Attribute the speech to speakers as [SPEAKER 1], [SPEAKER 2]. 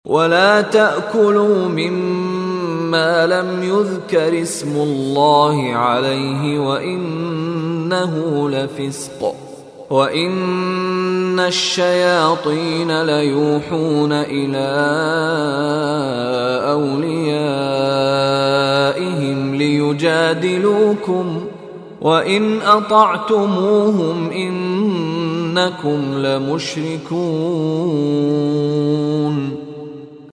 [SPEAKER 1] ولا تأكلوا مما لم يذكر اسم الله عليه وإنه لفسق وإن الشياطين ليوحون إلى أوليائهم ليجادلوكم وإن أطعتموهم إنكم لمشركون